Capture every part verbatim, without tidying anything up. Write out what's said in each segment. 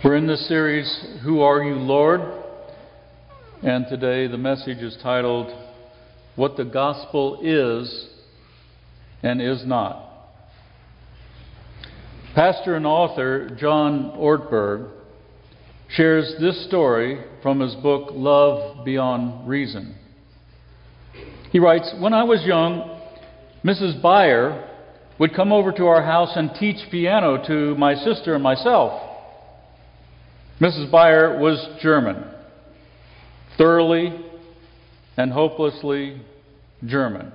We're in this series, Who Are You, Lord? And today the message is titled, What the Gospel Is and Is Not. Pastor and author John Ortberg shares this story from his book, Love Beyond Reason. He writes, When I was young, Missus Beyer would come over to our house and teach piano to my sister and myself. Missus Beyer was German, thoroughly and hopelessly German.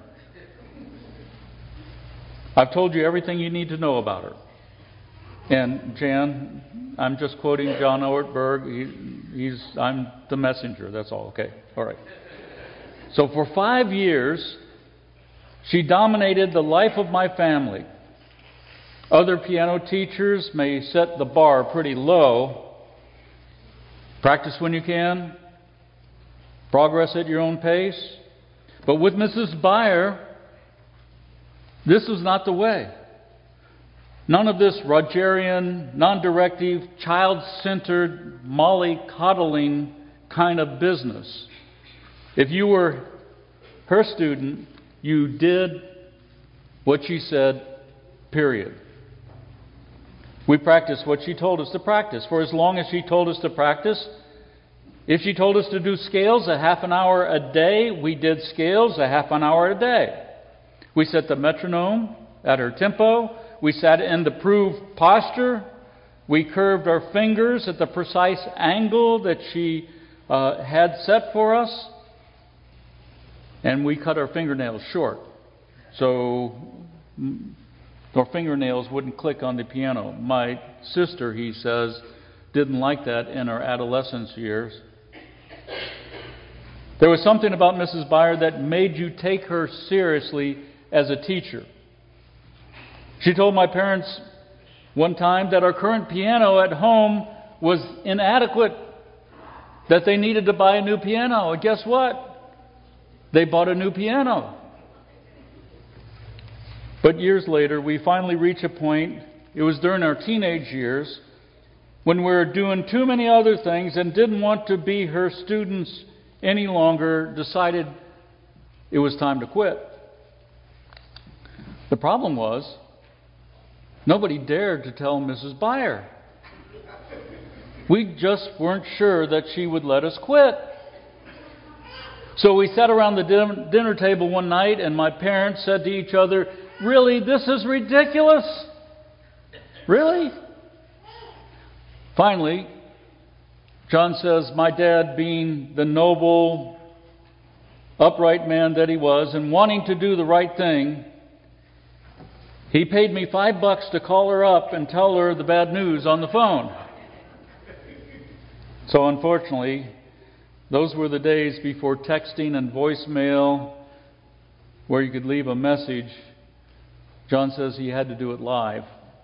I've told you everything you need to know about her. And Jan, I'm just quoting John Ortberg. He, he's, I'm the messenger. That's all. Okay. All right. So for five years, she dominated the life of my family. Other piano teachers may set the bar pretty low. Practice when you can. Progress at your own pace. But with Missus Beyer, this was not the way. None of this Rogerian, non-directive, child-centered, molly-coddling kind of business. If you were her student, you did what she said, period. We practiced what she told us to practice. For as long as she told us to practice, if she told us to do scales a half an hour a day, we did scales a half an hour a day. We set the metronome at her tempo. We sat in the proved posture. We curved our fingers at the precise angle that she uh, had set for us. And we cut our fingernails short. So our fingernails wouldn't click on the piano. My sister, he says, didn't like that in her adolescence years. There was something about Missus Beyer that made you take her seriously as a teacher. She told my parents one time that our current piano at home was inadequate, that they needed to buy a new piano. And guess what? They bought a new piano. But years later, we finally reached a point, it was during our teenage years, when we were doing too many other things and didn't want to be her students any longer, decided it was time to quit. The problem was, nobody dared to tell Missus Beyer. We just weren't sure that she would let us quit. So we sat around the din- dinner table one night, and my parents said to each other, "Really, this is ridiculous? Really?" Finally, John says, my dad, being the noble, upright man that he was, and wanting to do the right thing, he paid me five bucks to call her up and tell her the bad news on the phone. So unfortunately, those were the days before texting and voicemail, where you could leave a message. John says he had to do it live.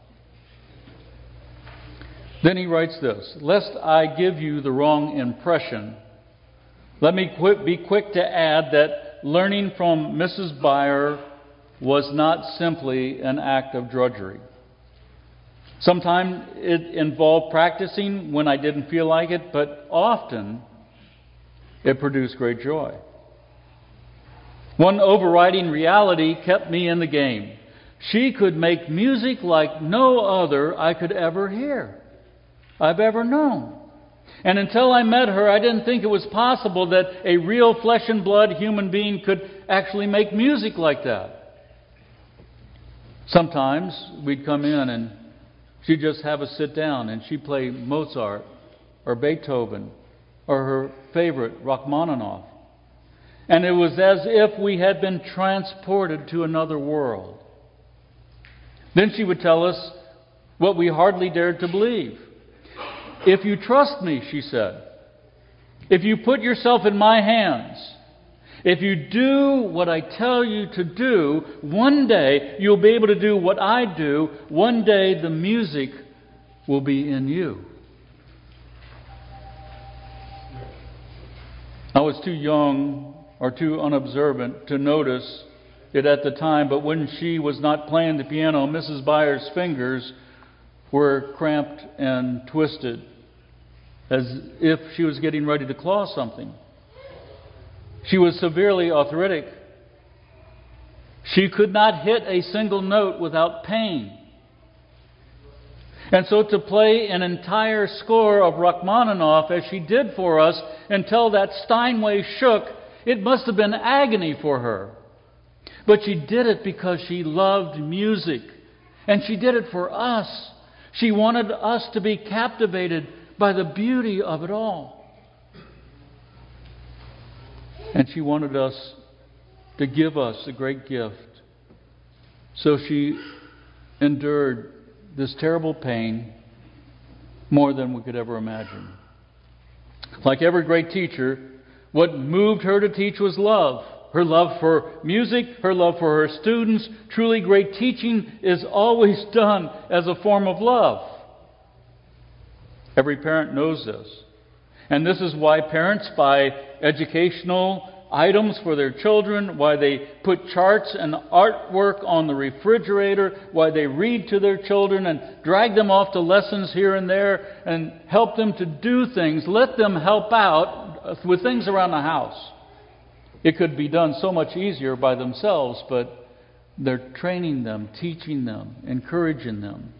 Then he writes this, "Lest I give you the wrong impression, let me quit, be quick to add that learning from Missus Beyer was not simply an act of drudgery. Sometimes it involved practicing when I didn't feel like it, but often it produced great joy. One overriding reality kept me in the game. She could make music like no other I could ever hear, I've ever known. And until I met her, I didn't think it was possible that a real flesh and blood human being could actually make music like that. Sometimes we'd come in and she'd just have us sit down and she'd play Mozart or Beethoven or her favorite, Rachmaninoff. And it was as if we had been transported to another world. Then she would tell us what we hardly dared to believe. If you trust me, she said, if you put yourself in my hands, if you do what I tell you to do, one day you'll be able to do what I do. One day the music will be in you." I was too young or too unobservant to notice it at the time, but when she was not playing the piano, Missus Beyer's fingers were cramped and twisted. as if she was getting ready to claw something. She was severely arthritic. She could not hit a single note without pain. And so to play an entire score of Rachmaninoff as she did for us until that Steinway shook, it must have been agony for her. But she did it because she loved music. And she did it for us. She wanted us to be captivated by the beauty of it all. And she wanted us to give us a great gift. So she endured this terrible pain more than we could ever imagine. Like every great teacher, what moved her to teach was love. Her love for music, her love for her students. Truly great teaching is always done as a form of love. Every parent knows this. And this is why parents buy educational items for their children, why they put charts and artwork on the refrigerator, why they read to their children and drag them off to lessons here and there and help them to do things. Let them help out with things around the house. It could be done so much easier by themselves, but they're training them, teaching them, encouraging them.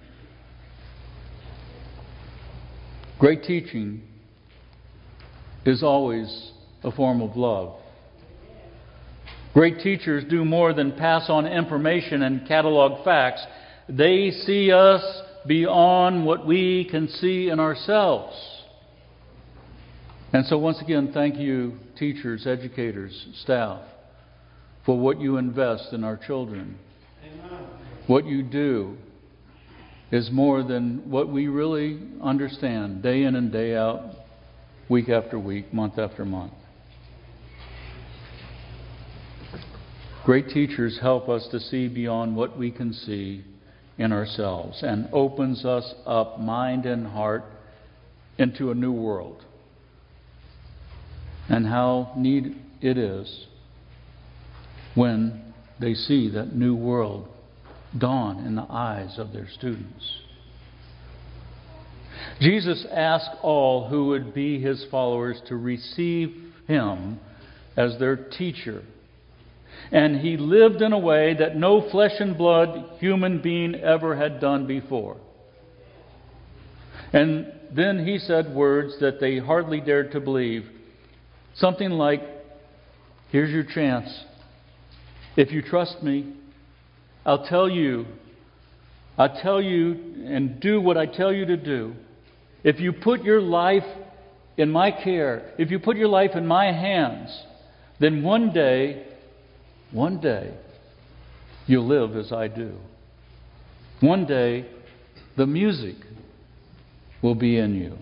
Great teaching is always a form of love. Great teachers do more than pass on information and catalog facts. They see us beyond what we can see in ourselves. And so once again, thank you, teachers, educators, staff, for what you invest in our children. Amen. What you do is more than what we really understand day in and day out, week after week, month after month. Great teachers help us to see beyond what we can see in ourselves and opens us up, mind and heart, into a new world. And how neat it is when they see that new world dawn in the eyes of their students. Jesus asked all who would be His followers to receive Him as their teacher. And He lived in a way that no flesh and blood human being ever had done before. And then He said words that they hardly dared to believe. Something like, here's your chance. If you trust me, I'll tell you, I'll tell you and do what I tell you to do. If you put your life in my care, if you put your life in my hands, then one day, one day, you'll live as I do. One day, the music will be in you.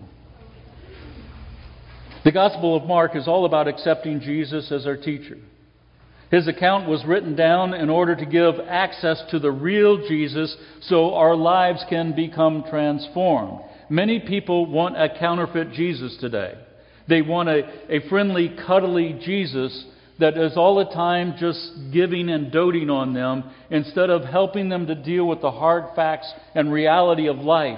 The Gospel of Mark is all about accepting Jesus as our teacher. His account was written down in order to give access to the real Jesus so our lives can become transformed. Many people want a counterfeit Jesus today. They want a, a friendly, cuddly Jesus that is all the time just giving and doting on them instead of helping them to deal with the hard facts and reality of life.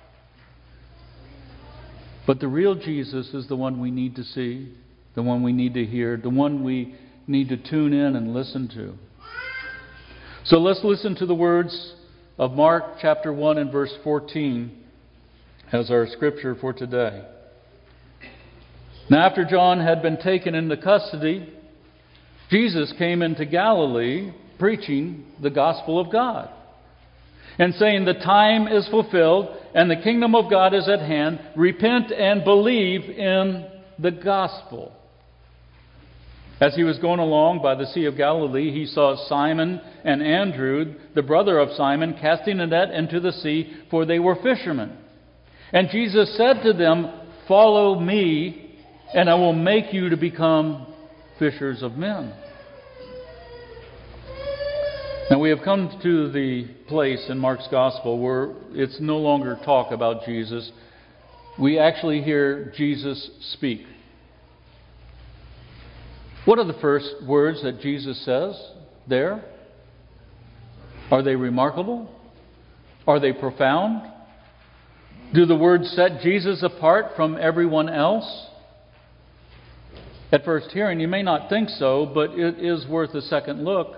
But the real Jesus is the one we need to see, the one we need to hear, the one we need to tune in and listen to. So let's listen to the words of Mark chapter one and verse fourteen as our scripture for today. Now after John had been taken into custody, Jesus came into Galilee preaching the gospel of God and saying, the time is fulfilled and the kingdom of God is at hand. Repent and believe in the gospel. As he was going along by the Sea of Galilee, he saw Simon and Andrew, the brother of Simon, casting a net into the sea, for they were fishermen. And Jesus said to them, follow me, and I will make you to become fishers of men. Now we have come to the place in Mark's Gospel where it's no longer talk about Jesus. We actually hear Jesus speak. What are the first words that Jesus says there? Are they remarkable? Are they profound? Do the words set Jesus apart from everyone else? At first hearing, you may not think so, but it is worth a second look.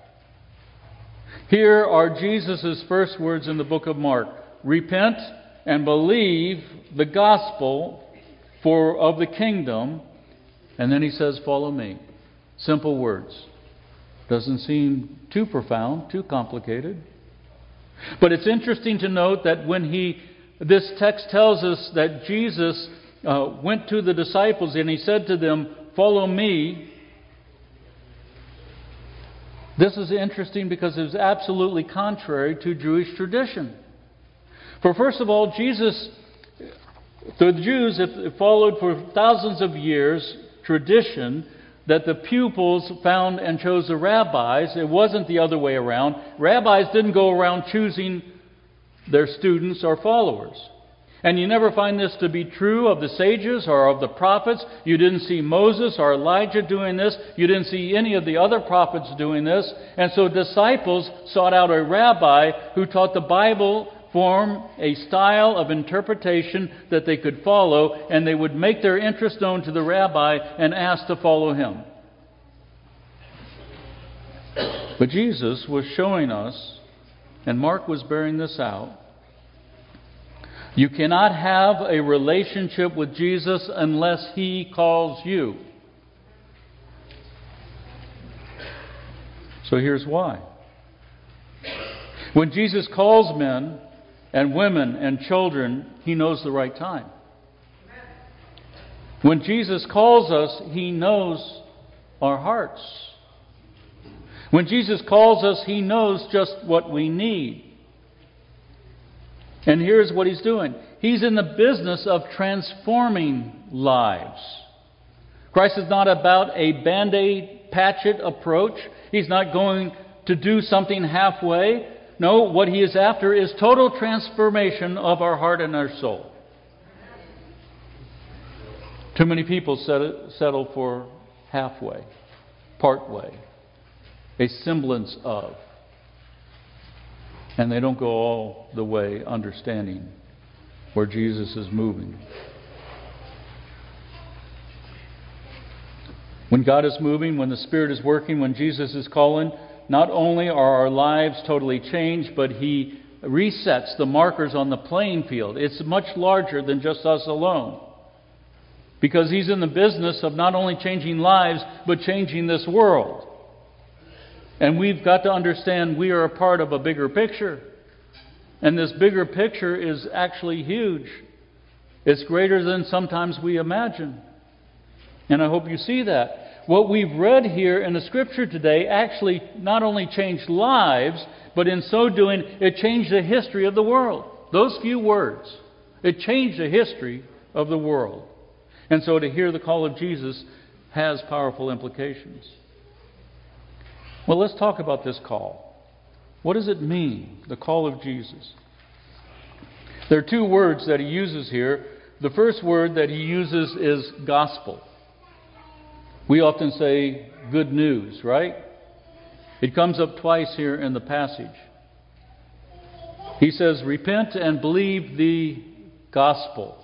Here are Jesus' first words in the book of Mark. Repent and believe the gospel for of the kingdom. And then he says, follow me. Simple words. Doesn't seem too profound, too complicated. But it's interesting to note that when he, this text tells us that Jesus uh, went to the disciples and he said to them, follow me. This is interesting because it was absolutely contrary to Jewish tradition. For first of all, Jesus, the Jews have followed for thousands of years tradition that the pupils found and chose the rabbis. It wasn't the other way around. Rabbis didn't go around choosing their students or followers. And you never find this to be true of the sages or of the prophets. You didn't see Moses or Elijah doing this. You didn't see any of the other prophets doing this. And so disciples sought out a rabbi who taught the Bible form a style of interpretation that they could follow, and they would make their interest known to the rabbi and ask to follow him. But Jesus was showing us, and Mark was bearing this out, you cannot have a relationship with Jesus unless He calls you. So here's why. When Jesus calls men and women and children, He knows the right time. When Jesus calls us, He knows our hearts. When Jesus calls us, He knows just what we need. And here's what He's doing. He's in the business of transforming lives. Christ is not about a band-aid, patch-it approach. He's not going to do something halfway. No, what He is after is total transformation of our heart and our soul. Too many people settle for halfway, partway, a semblance of. And they don't go all the way understanding where Jesus is moving. When God is moving, when the Spirit is working, when Jesus is calling, not only are our lives totally changed, but He resets the markers on the playing field. It's much larger than just us alone. Because He's in the business of not only changing lives, but changing this world. And we've got to understand we are a part of a bigger picture. And this bigger picture is actually huge. It's greater than sometimes we imagine. And I hope you see that. What we've read here in the Scripture today actually not only changed lives, but in so doing, it changed the history of the world. Those few words. It changed the history of the world. And so to hear the call of Jesus has powerful implications. Well, let's talk about this call. What does it mean, the call of Jesus? There are two words that He uses here. The first word that He uses is gospel. We often say good news, right? It comes up twice here in the passage. He says, repent and believe the gospel.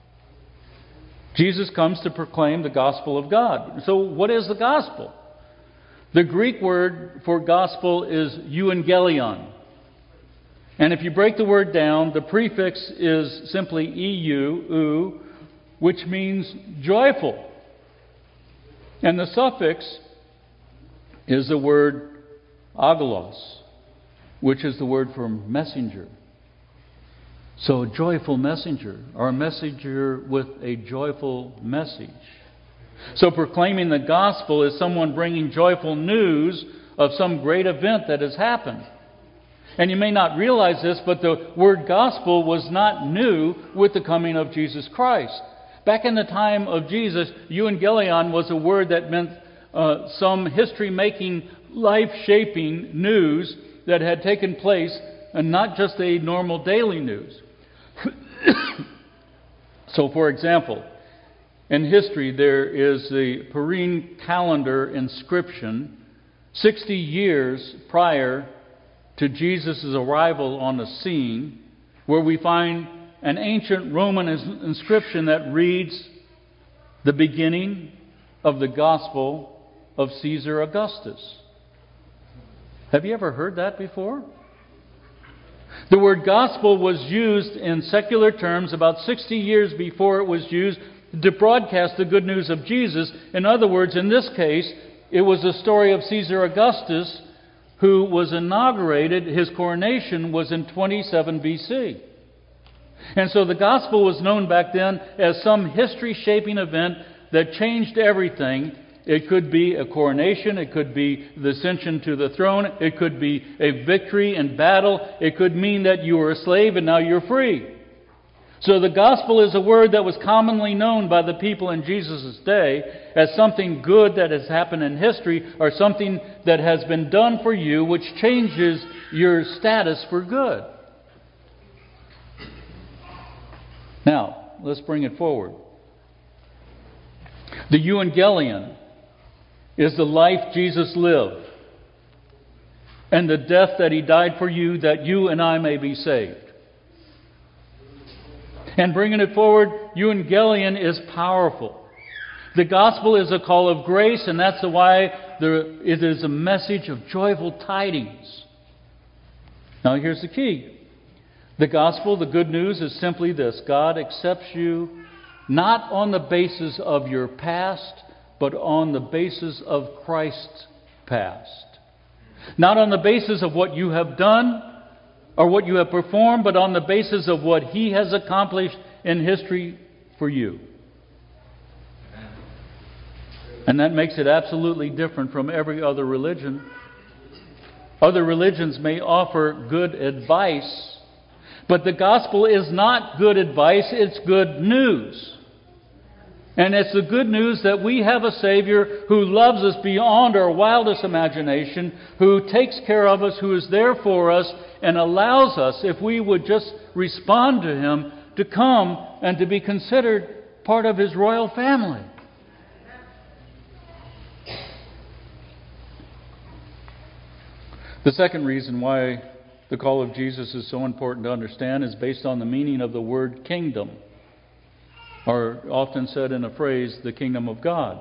Jesus comes to proclaim the gospel of God. So what is the gospel? The Greek word for gospel is euangelion. And if you break the word down, the prefix is simply eu, ou, which means joyful. And the suffix is the word agolos, which is the word for messenger. So a joyful messenger, or a messenger with a joyful message. So proclaiming the gospel is someone bringing joyful news of some great event that has happened. And you may not realize this, but the word gospel was not new with the coming of Jesus Christ. Back in the time of Jesus, euangelion was a word that meant uh, some history-making, life-shaping news that had taken place, and not just a normal daily news. So, for example, in history, there is the Purim calendar inscription sixty years prior to Jesus' arrival on the scene, where we find an ancient Roman inscription that reads, "The beginning of the gospel of Caesar Augustus." Have you ever heard that before? The word gospel was used in secular terms about sixty years before it was used to broadcast the good news of Jesus. In other words, in this case, it was the story of Caesar Augustus, who was inaugurated. His coronation was in twenty-seven B C. And so the gospel was known back then as some history-shaping event that changed everything. It could be a coronation, it could be the ascension to the throne, it could be a victory in battle, it could mean that you were a slave and now you're free. So the gospel is a word that was commonly known by the people in Jesus' day as something good that has happened in history, or something that has been done for you which changes your status for good. Now, let's bring it forward. The euangelion is the life Jesus lived and the death that He died for you, that you and I may be saved. And bringing it forward, euangelion is powerful. The gospel is a call of grace, and that's why there, it is a message of joyful tidings. Now here's the key. The gospel, the good news, is simply this: God accepts you not on the basis of your past, but on the basis of Christ's past. Not on the basis of what you have done or what you have performed, but on the basis of what He has accomplished in history for you. And that makes it absolutely different from every other religion. Other religions may offer good advice, but the gospel is not good advice, it's good news. And it's the good news that we have a Savior who loves us beyond our wildest imagination, who takes care of us, who is there for us, and allows us, if we would just respond to Him, to come and to be considered part of His royal family. The second reason why the call of Jesus is so important to understand is based on the meaning of the word kingdom, or often said in a phrase, the kingdom of God.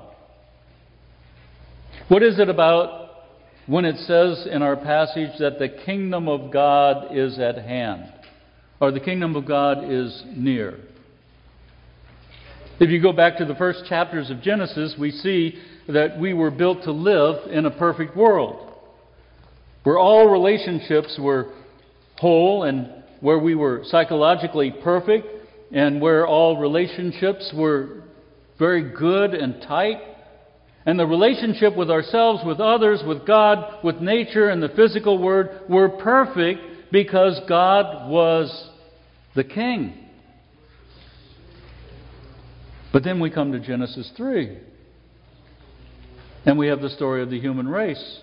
What is it about when it says in our passage that the kingdom of God is at hand, or the kingdom of God is near? If you go back to the first chapters of Genesis, we see that we were built to live in a perfect world, where all relationships were whole, and where we were psychologically perfect, and where all relationships were very good and tight. And the relationship with ourselves, with others, with God, with nature, and the physical world were perfect because God was the King. But then we come to Genesis three, and we have the story of the human race,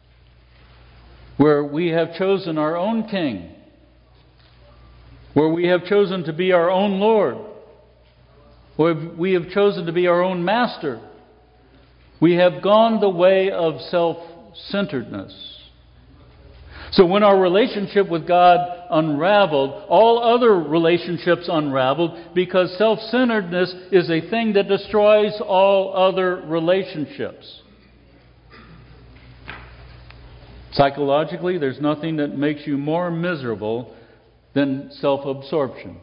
where we have chosen our own king, where we have chosen to be our own Lord, where we have chosen to be our own master. We have gone the way of self-centeredness. So when our relationship with God unraveled, all other relationships unraveled, because self-centeredness is a thing that destroys all other relationships. Psychologically, there's nothing that makes you more miserable than self-absorption.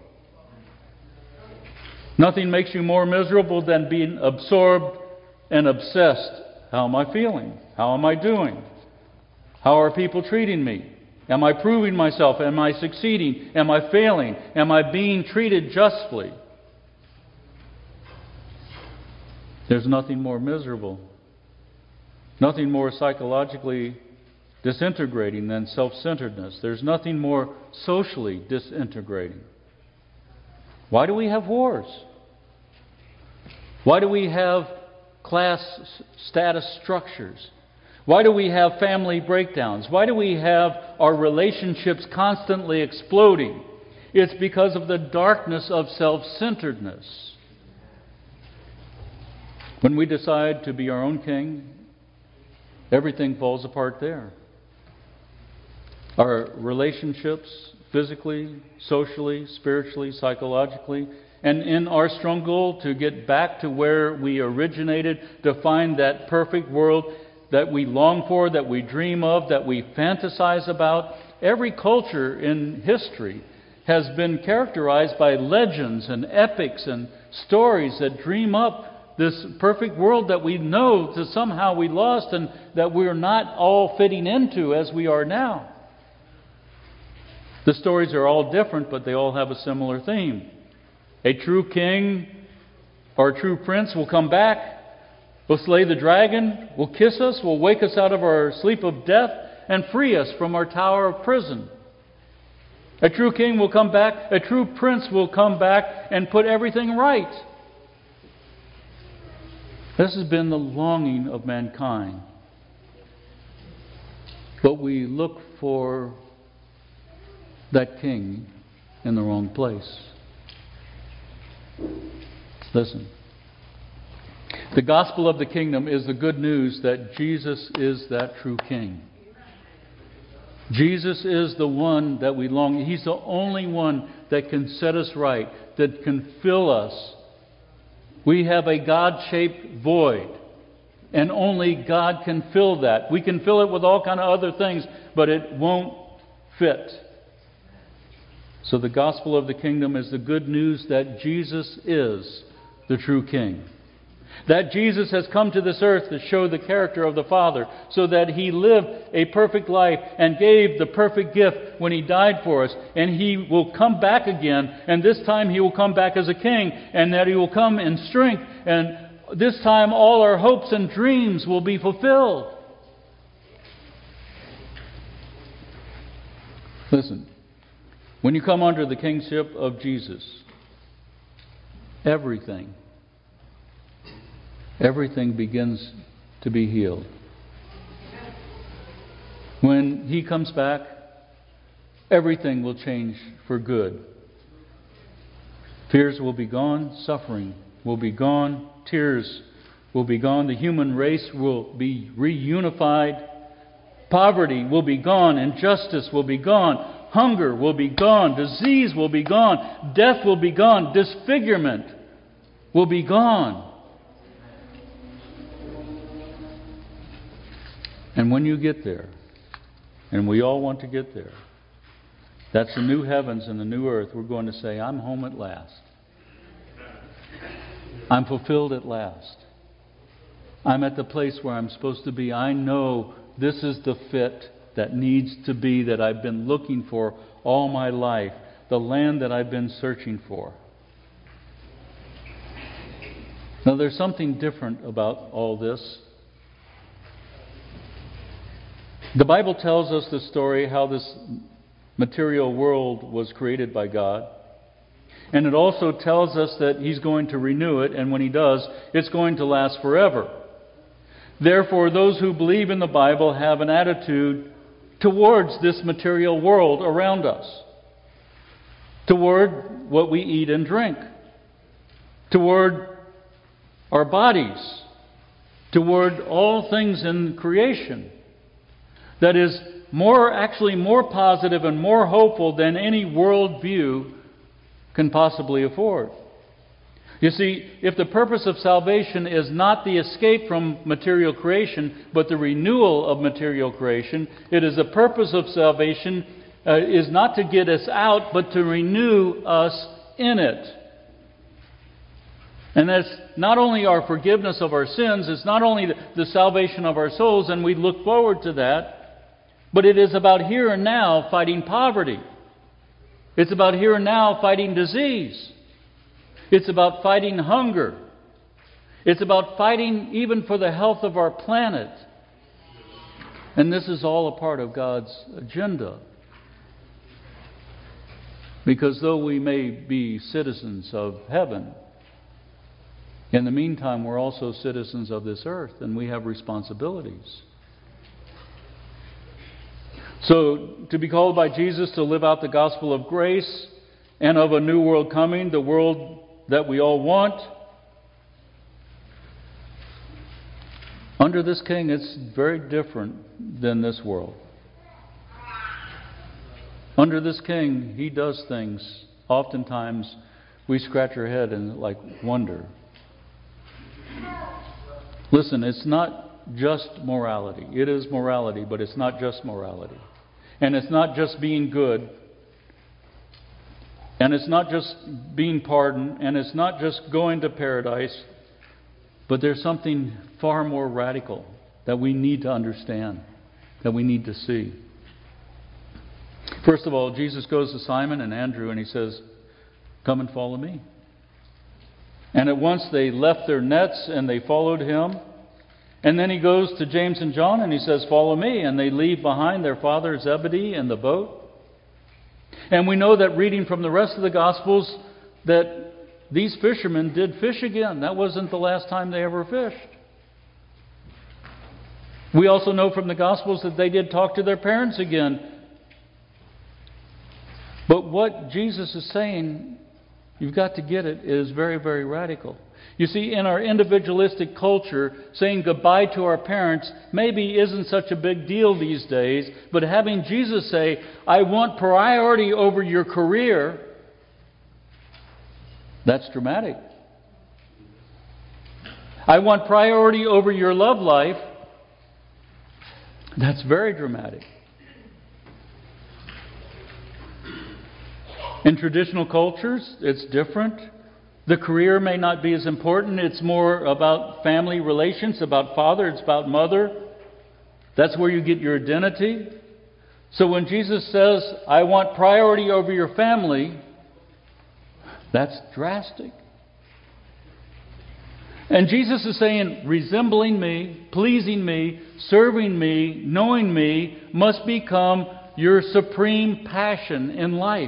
Nothing makes you more miserable than being absorbed and obsessed. How am I feeling? How am I doing? How are people treating me? Am I proving myself? Am I succeeding? Am I failing? Am I being treated justly? There's nothing more miserable, nothing more psychologically disintegrating than self-centeredness. There's nothing more socially disintegrating. Why do we have wars? Why do we have class status structures? Why do we have family breakdowns? Why do we have our relationships constantly exploding? It's because of the darkness of self-centeredness. When we decide to be our own king, everything falls apart there. Our relationships physically, socially, spiritually, psychologically, and in our struggle to get back to where we originated, to find that perfect world that we long for, that we dream of, that we fantasize about. Every culture in history has been characterized by legends and epics and stories that dream up this perfect world that we know that somehow we lost and that we're not all fitting into as we are now. The stories are all different, but they all have a similar theme. A true king or a true prince will come back, will slay the dragon, will kiss us, will wake us out of our sleep of death, and free us from our tower of prison. A true king will come back, a true prince will come back and put everything right. This has been the longing of mankind. But we look for that king in the wrong place. Listen. The gospel of the kingdom is the good news that Jesus is that true king. Jesus is the one that we long. He's the only one that can set us right, that can fill us. We have a God-shaped void, and only God can fill that. We can fill it with all kind of other things, but it won't fit. So the gospel of the kingdom is the good news that Jesus is the true king. That Jesus has come to this earth to show the character of the Father, so that He lived a perfect life and gave the perfect gift when He died for us. And He will come back again, and this time He will come back as a king, and that He will come in strength, and this time all our hopes and dreams will be fulfilled. Listen, when you come under the kingship of Jesus, everything Everything begins to be healed. When He comes back, everything will change for good. Fears will be gone, suffering will be gone, tears will be gone, the human race will be reunified, poverty will be gone, injustice will be gone, hunger will be gone, disease will be gone, death will be gone, disfigurement will be gone. And when you get there, and we all want to get there, that's the new heavens and the new earth, we're going to say, I'm home at last. I'm fulfilled at last. I'm at the place where I'm supposed to be. I know this is the fit that needs to be, that I've been looking for all my life, the land that I've been searching for. Now there's something different about all this. The Bible tells us the story how this material world was created by God. And it also tells us that He's going to renew it, and when He does, it's going to last forever. Therefore, those who believe in the Bible have an attitude towards this material world around us, toward what we eat and drink, toward our bodies, toward all things in creation. That is more, actually more positive and more hopeful than any worldview can possibly afford. You see, if the purpose of salvation is not the escape from material creation, but the renewal of material creation, it is the purpose of salvation uh, is not to get us out, but to renew us in it. And that's not only our forgiveness of our sins, it's not only the, the salvation of our souls, and we look forward to that, but it is about here and now fighting poverty. It's about here and now fighting disease. It's about fighting hunger. It's about fighting even for the health of our planet. And this is all a part of God's agenda. Because though we may be citizens of heaven, in the meantime we're also citizens of this earth, and we have responsibilities. So, to be called by Jesus to live out the gospel of grace and of a new world coming, the world that we all want, under this King, it's very different than this world. Under this king, he does things. Oftentimes, we scratch our head and like wonder. Listen, it's not just morality. It is morality, but it's not just morality. And it's not just being good. And it's not just being pardoned. And it's not just going to paradise. But there's something far more radical that we need to understand, that we need to see. First of all, Jesus goes to Simon and Andrew and he says, "Come and follow me." And at once they left their nets and they followed him. And then he goes to James and John and he says, "Follow me." And they leave behind their father Zebedee in the boat. And we know that reading from the rest of the Gospels that these fishermen did fish again. That wasn't the last time they ever fished. We also know from the Gospels that they did talk to their parents again. But what Jesus is saying, you've got to get it, is very, very radical. You see, in our individualistic culture, saying goodbye to our parents maybe isn't such a big deal these days, but having Jesus say, "I want priority over your career," that's dramatic. "I want priority over your love life," that's very dramatic. In traditional cultures, it's different. The career may not be as important. It's more about family relations, about father, it's about mother. That's where you get your identity. So when Jesus says, "I want priority over your family," that's drastic. And Jesus is saying, resembling me, pleasing me, serving me, knowing me must become your supreme passion in life.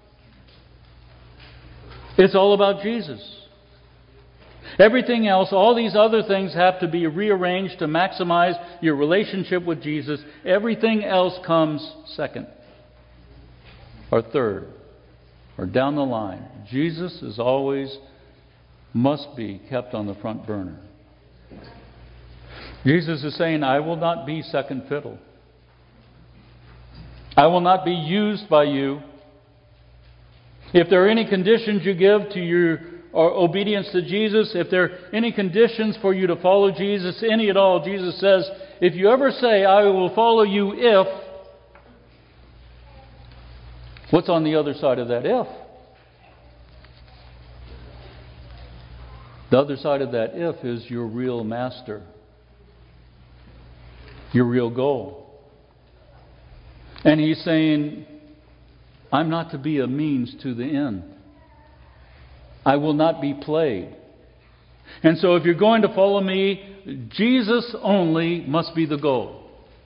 It's all about Jesus. Everything else, all these other things have to be rearranged to maximize your relationship with Jesus. Everything else comes second or third or down the line. Jesus is always, must be kept on the front burner. Jesus is saying, "I will not be second fiddle. I will not be used by you. If there are any conditions you give to your obedience to Jesus, if there are any conditions for you to follow Jesus, any at all, Jesus says, if you ever say, 'I will follow you if,' what's on the other side of that if? The other side of that if is your real master, your real goal. And he's saying, I'm not to be a means to the end. I will not be played. And so if you're going to follow me, Jesus only must be the goal.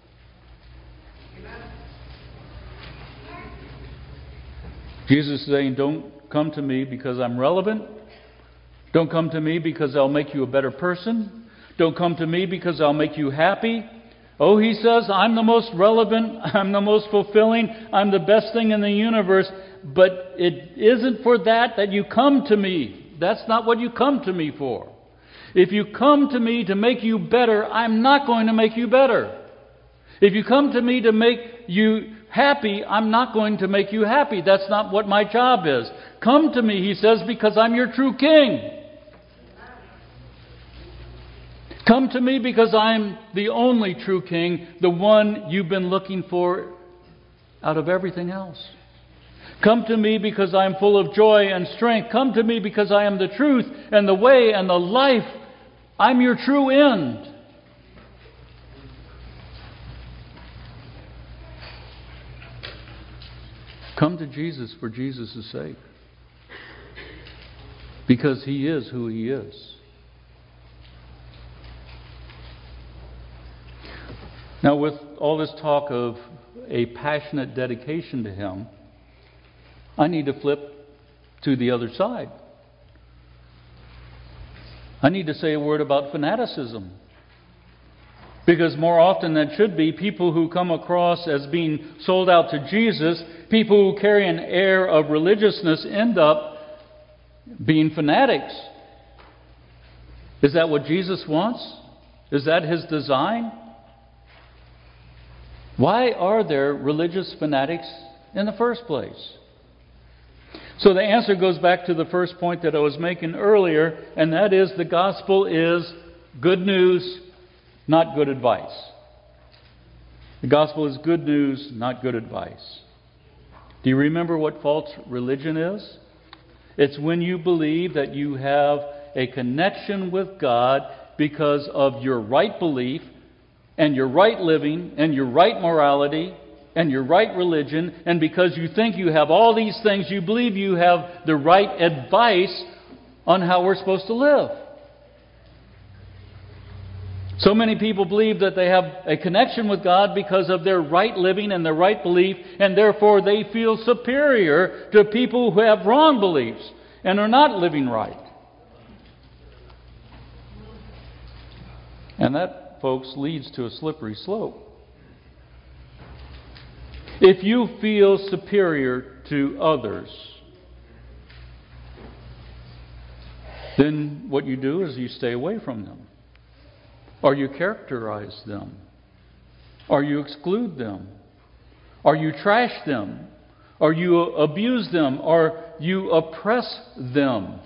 Jesus is saying, don't come to me because I'm relevant. Don't come to me because I'll make you a better person. Don't come to me because I'll make you happy. Oh, he says, I'm the most relevant, I'm the most fulfilling, I'm the best thing in the universe. But it isn't for that that you come to me. That's not what you come to me for. If you come to me to make you better, I'm not going to make you better. If you come to me to make you happy, I'm not going to make you happy. That's not what my job is. Come to me, he says, because I'm your true king. Come to me because I'm the only true king, the one you've been looking for out of everything else. Come to me because I am full of joy and strength. Come to me because I am the truth and the way and the life. I'm your true end. Come to Jesus for Jesus' sake. Because He is who He is. Now, with all this talk of a passionate dedication to Him, I need to flip to the other side. I need to say a word about fanaticism. Because more often than should be, people who come across as being sold out to Jesus, people who carry an air of religiousness, end up being fanatics. Is that what Jesus wants? Is that His design? Why are there religious fanatics in the first place? So the answer goes back to the first point that I was making earlier, and that is the gospel is good news, not good advice. The gospel is good news, not good advice. Do you remember what false religion is? It's when you believe that you have a connection with God because of your right belief and your right living and your right morality and your right religion, and because you think you have all these things, you believe you have the right advice on how we're supposed to live. So many people believe that they have a connection with God because of their right living and their right belief, and therefore they feel superior to people who have wrong beliefs and are not living right. And that, folks, leads to a slippery slope. If you feel superior to others, then what you do is you stay away from them. Or you characterize them. Or you exclude them. Or you trash them. Or you abuse them. Or you oppress them.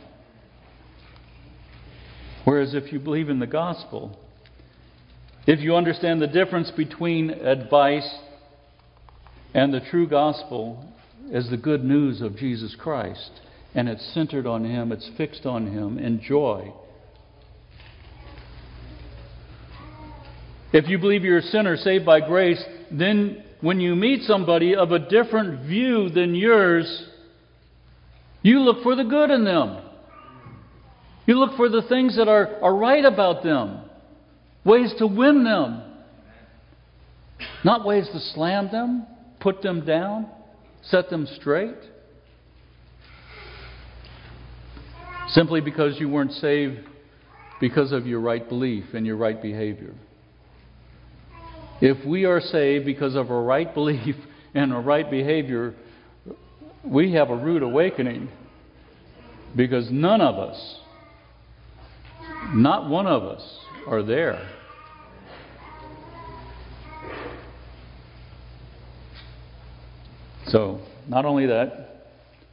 Whereas if you believe in the gospel, if you understand the difference between advice and the true gospel is the good news of Jesus Christ, and it's centered on Him, it's fixed on Him in joy. If you believe you're a sinner saved by grace, then when you meet somebody of a different view than yours, you look for the good in them. You look for the things that are, are right about them, ways to win them, not ways to slam them, put them down, set them straight. Simply because you weren't saved because of your right belief and your right behavior. If we are saved because of our right belief and our right behavior, we have a rude awakening, because none of us, not one of us, are there. So, not only that,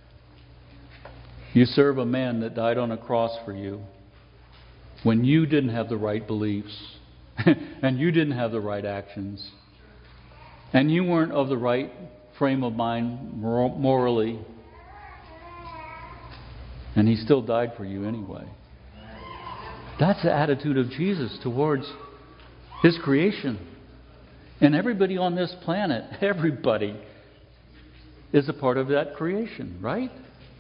you serve a man that died on a cross for you when you didn't have the right beliefs and you didn't have the right actions and you weren't of the right frame of mind morally, and He still died for you anyway. That's the attitude of Jesus towards His creation. And everybody on this planet, everybody, is a part of that creation, right?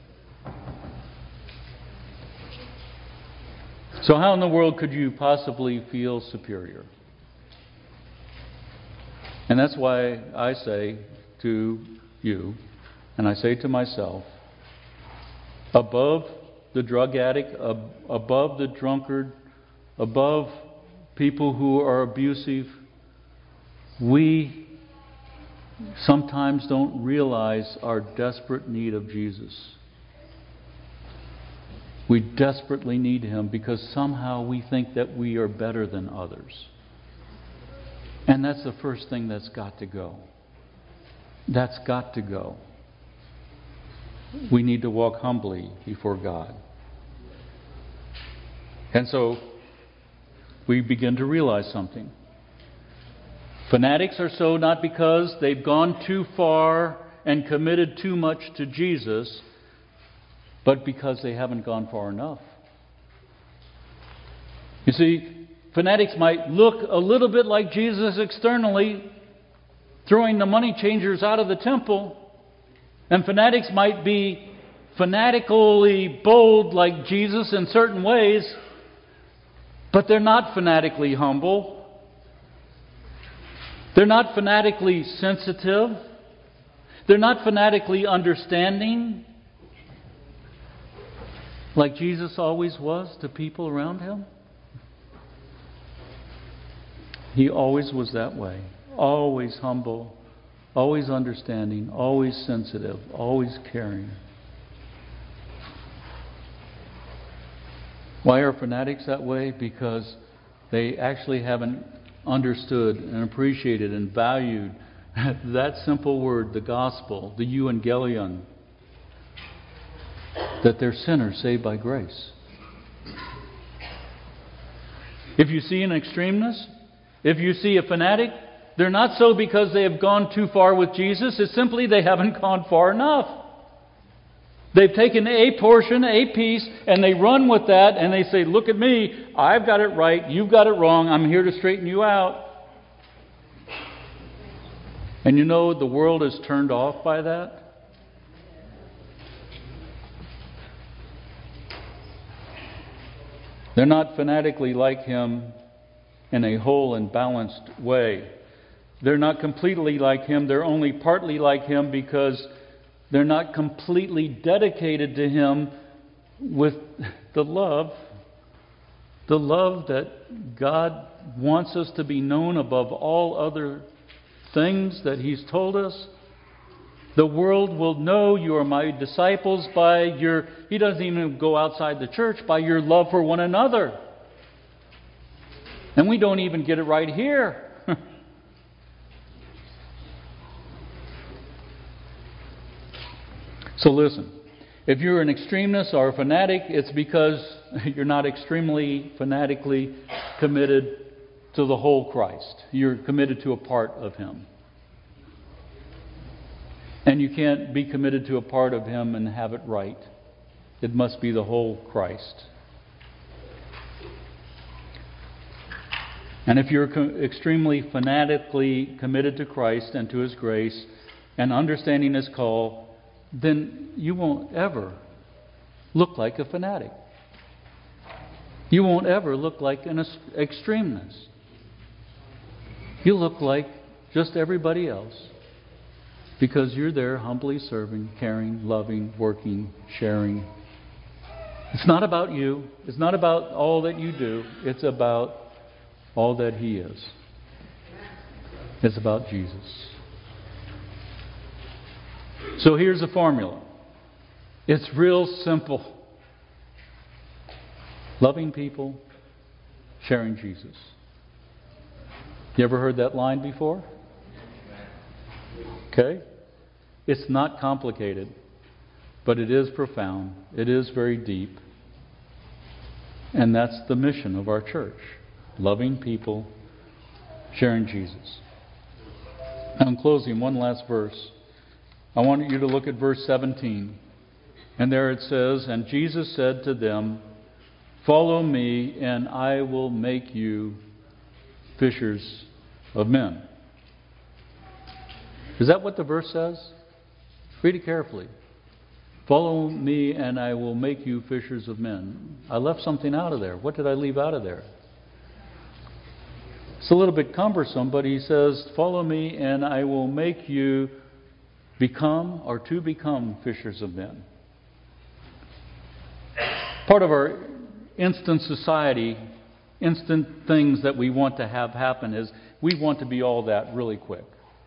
So how in the world could you possibly feel superior? And that's why I say to you, and I say to myself, above the drug addict, ab- above the drunkard, above people who are abusive, we sometimes don't realize our desperate need of Jesus. We desperately need Him because somehow we think that we are better than others. And that's the first thing that's got to go. That's got to go. We need to walk humbly before God. And so we begin to realize something. Fanatics are so not because they've gone too far and committed too much to Jesus, but because they haven't gone far enough. You see, fanatics might look a little bit like Jesus externally, throwing the money changers out of the temple, and fanatics might be fanatically bold like Jesus in certain ways, but they're not fanatically humble. They're not fanatically sensitive. They're not fanatically understanding like Jesus always was to people around Him. He always was that way. Always humble, always understanding, always sensitive, always caring. Why are fanatics that way? Because they actually haven't understood and appreciated and valued that simple word, the gospel, the euangelion, that they're sinners saved by grace. If you see an extremeness, if you see a fanatic, they're not so because they have gone too far with Jesus. It's simply they haven't gone far enough. They've taken a portion, a piece, and they run with that and they say, look at me, I've got it right, you've got it wrong, I'm here to straighten you out. And you know the world is turned off by that. They're not fanatically like Him in a whole and balanced way. They're not completely like Him. They're only partly like Him because they're not completely dedicated to Him with the love, the love that God wants us to be known above all other things that He's told us. The world will know you are my disciples by your, He doesn't even go outside the church, by your love for one another. And we don't even get it right here. So listen, if you're an extremist or a fanatic, it's because you're not extremely fanatically committed to the whole Christ. You're committed to a part of Him. And you can't be committed to a part of Him and have it right. It must be the whole Christ. And if you're co- extremely fanatically committed to Christ and to His grace and understanding His call, then you won't ever look like a fanatic. You won't ever look like an extremeness. You look like just everybody else because you're there humbly serving, caring, loving, working, sharing. It's not about you. It's not about all that you do. It's about all that He is. It's about Jesus. So here's the formula. It's real simple. Loving people, sharing Jesus. You ever heard that line before? Okay? It's not complicated, but it is profound. It is very deep. And that's the mission of our church. Loving people, sharing Jesus. Now in closing, one last verse. I want you to look at verse seventeen. And there it says, and Jesus said to them, follow me, and I will make you fishers of men. Is that what the verse says? Read it carefully. Follow me, and I will make you fishers of men. I left something out of there. What did I leave out of there? It's a little bit cumbersome, but he says, follow me, and I will make you become or to become fishers of men. Part of our instant society, instant things that we want to have happen is we want to be all that really quick.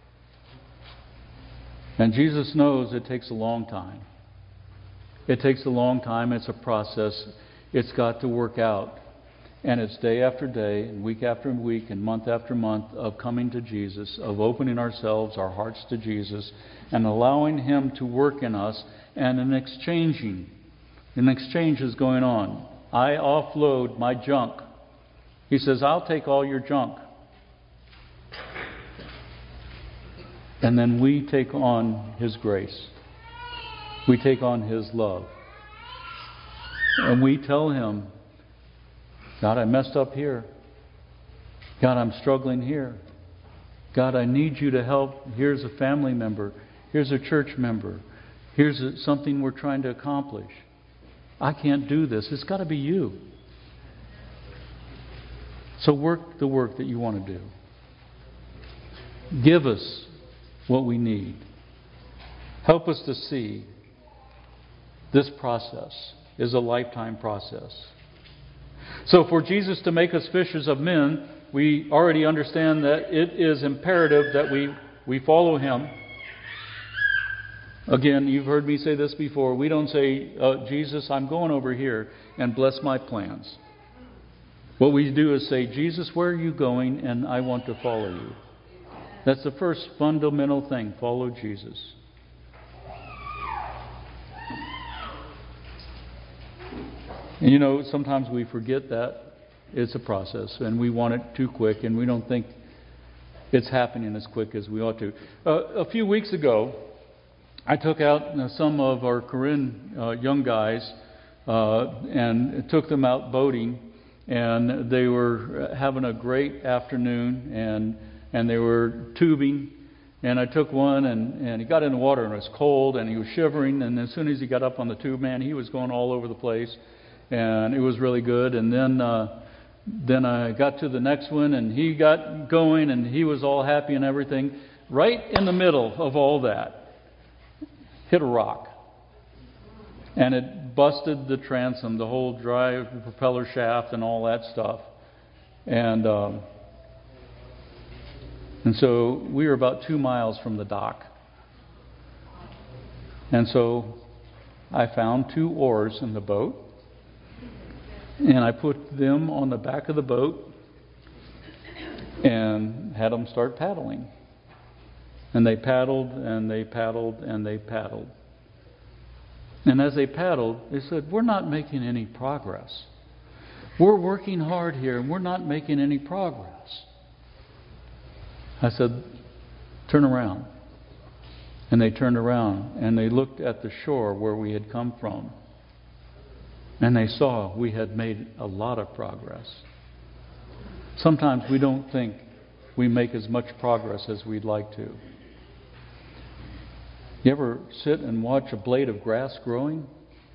And Jesus knows it takes a long time. It takes a long time. It's a process. It's got to work out. And it's day after day, and week after week, and month after month of coming to Jesus, of opening ourselves, our hearts to Jesus, and allowing Him to work in us, and an exchanging. An exchange is going on. I offload my junk. He says, I'll take all your junk. And then we take on His grace. We take on His love. And we tell Him, God, I messed up here. God, I'm struggling here. God, I need you to help. Here's a family member. Here's a church member. Here's a, something we're trying to accomplish. I can't do this. It's got to be you. So work the work that you want to do. Give us what we need. Help us to see this process is a lifetime process. So for Jesus to make us fishers of men, we already understand that it is imperative that we, we follow Him. Again, you've heard me say this before. We don't say, uh, Jesus, I'm going over here and bless my plans. What we do is say, Jesus, where are you going? And I want to follow you. That's the first fundamental thing. Follow Jesus. And you know, sometimes we forget that it's a process and we want it too quick and we don't think it's happening as quick as we ought to. Uh, a few weeks ago, I took out uh, some of our Korean uh, young guys uh, and took them out boating, and they were having a great afternoon, and and they were tubing. And I took one, and, and he got in the water, and it was cold, and he was shivering. And as soon as he got up on the tube, man, he was going all over the place, and it was really good. And then uh, then I got to the next one, and he got going, and he was all happy and everything. Right in the middle of all that, hit a rock, and it busted the transom, the whole drive, the propeller shaft, and all that stuff. And um, and so we were about two miles from the dock. And so I found two oars in the boat, and I put them on the back of the boat and had them start paddling. And they paddled, and they paddled, and they paddled. And as they paddled, they said, "We're not making any progress. We're working hard here, and we're not making any progress." I said, "Turn around." And they turned around, and they looked at the shore where we had come from. And they saw we had made a lot of progress. Sometimes we don't think we make as much progress as we'd like to. You ever sit and watch a blade of grass growing?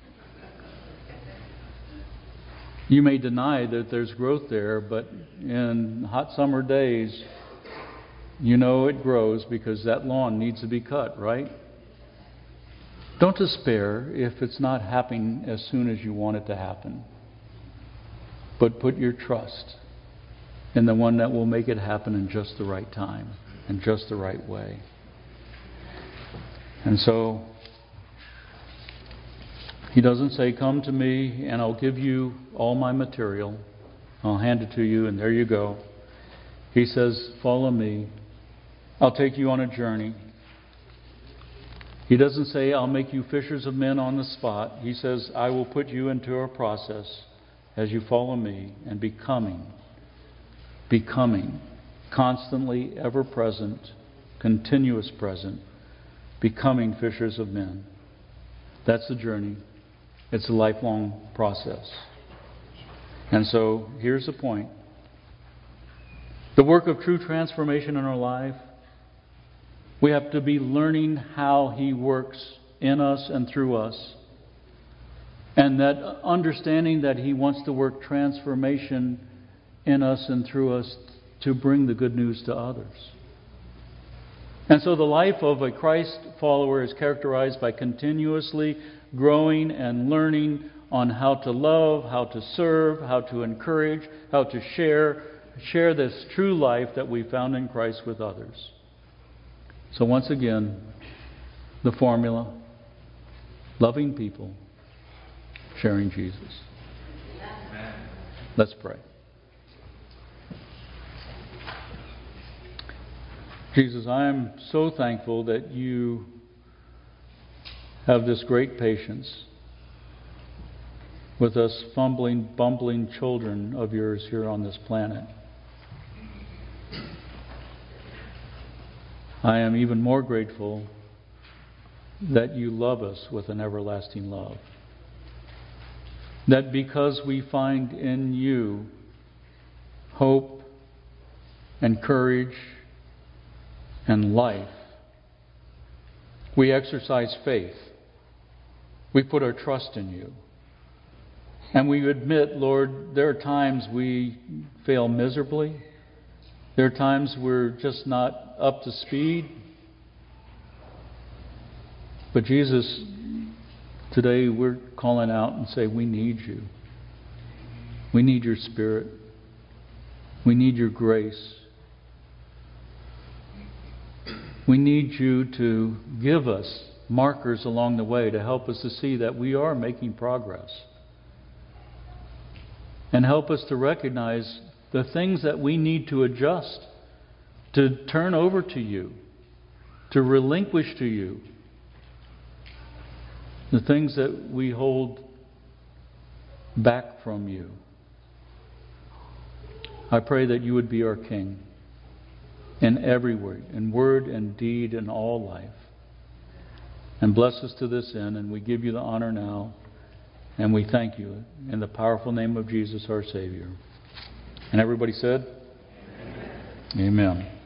You may deny that there's growth there, but in hot summer days, you know it grows because that lawn needs to be cut, right? Don't despair if it's not happening as soon as you want it to happen. But put your trust in the one that will make it happen in just the right time and just the right way. And so, He doesn't say, "Come to me and I'll give you all my material. I'll hand it to you and there you go." He says, "Follow me. I'll take you on a journey." He doesn't say, "I'll make you fishers of men on the spot." He says, "I will put you into a process as you follow me and becoming, becoming, constantly ever present, continuous present, becoming fishers of men." That's the journey. It's a lifelong process. And so here's the point. The work of true transformation in our life, we have to be learning how He works in us and through us. And that understanding that He wants to work transformation in us and through us to bring the good news to others. And so the life of a Christ follower is characterized by continuously growing and learning on how to love, how to serve, how to encourage, how to share, share this true life that we found in Christ with others. So once again, the formula: loving people, sharing Jesus. Let's pray. Jesus, I am so thankful that you have this great patience with us fumbling, bumbling children of yours here on this planet. I am even more grateful that you love us with an everlasting love. That because we find in you hope and courage and life, we exercise faith. We put our trust in you. And we admit, Lord, there are times we fail miserably. There are times we're just not up to speed. But Jesus, today we're calling out and say, we need you. We need your Spirit. We need your grace. We need you to give us markers along the way to help us to see that we are making progress. And help us to recognize the things that we need to adjust to turn over to you, to relinquish to you the things that we hold back from you. I pray that you would be our King in every way, in word and deed, in all life. And bless us to this end, and we give you the honor now, and we thank you in the powerful name of Jesus our Savior. And everybody said, Amen. Amen.